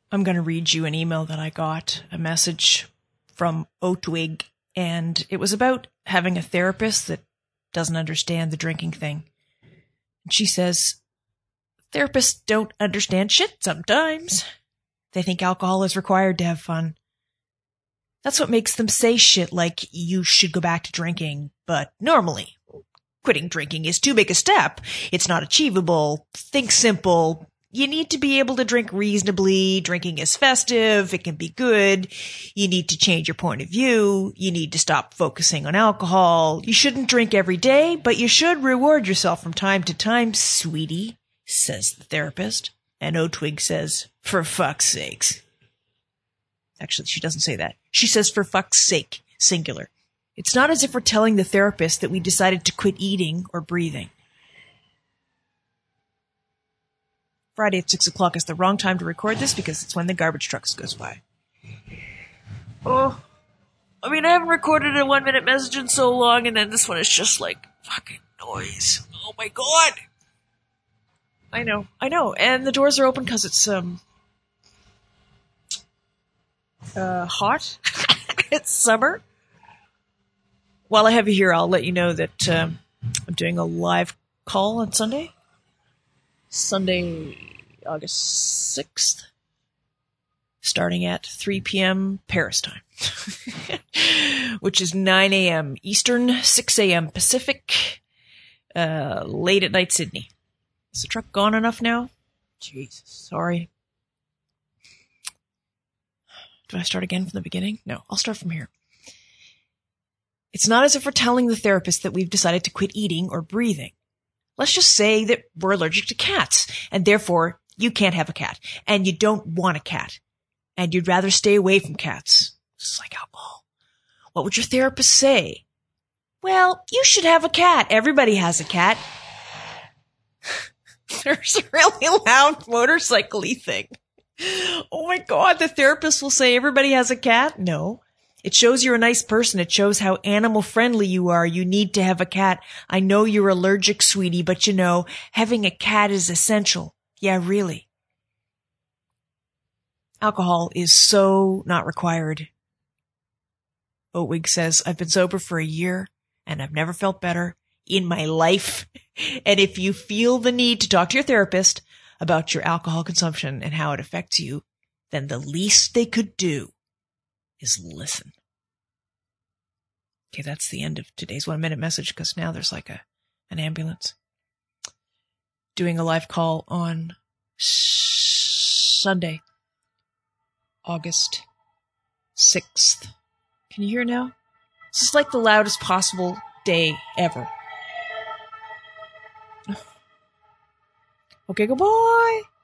I'm going to read you an email that I got, a message from Otwig, and it was about having a therapist that doesn't understand the drinking thing. And she says, therapists don't understand shit sometimes. They think alcohol is required to have fun. That's what makes them say shit like you should go back to drinking, but normally quitting drinking is too big a step. It's not achievable. Think simple. You need to be able to drink reasonably. Drinking is festive. It can be good. You need to change your point of view. You need to stop focusing on alcohol. You shouldn't drink every day, but you should reward yourself from time to time, sweetie, says the therapist. And Otwig says, for fuck's sakes. Actually, she doesn't say that. She says, for fuck's sake, singular. It's not as if we're telling the therapist that we decided to quit eating or breathing. Friday at 6 o'clock is the wrong time to record this because it's when the garbage trucks goes by. Oh, I mean, I haven't recorded a 1-minute message in so long, and then this one is just like fucking noise. Oh my god. I know. And the doors are open because it's, hot. It's summer. While I have you here, I'll let you know that, I'm doing a live call on Sunday, August 6th, starting at 3 p.m. Paris time, which is 9 a.m. Eastern, 6 a.m. Pacific, late at night Sydney. Is the truck gone enough now? Jesus, sorry. Do I start again from the beginning? No, I'll start from here. It's not as if we're telling the therapist that we've decided to quit eating or breathing. Let's just say that we're allergic to cats, and therefore you can't have a cat, and you don't want a cat, and you'd rather stay away from cats. It's like alcohol. What would your therapist say? Well, you should have a cat. Everybody has a cat. There's a really loud motorcycle-y thing. Oh my god, the therapist will say everybody has a cat? No. It shows you're a nice person. It shows how animal friendly you are. You need to have a cat. I know you're allergic, sweetie, but you know, having a cat is essential. Yeah, really. Alcohol is so not required. Otwig says, I've been sober for a year and I've never felt better in my life. And if you feel the need to talk to your therapist about your alcohol consumption and how it affects you, then the least they could do is listen. Okay, that's the end of today's 1-minute message because now there's like an ambulance. Doing a live call on Sunday, August 6th. Can you hear now? This is like the loudest possible day ever. Okay, goodbye.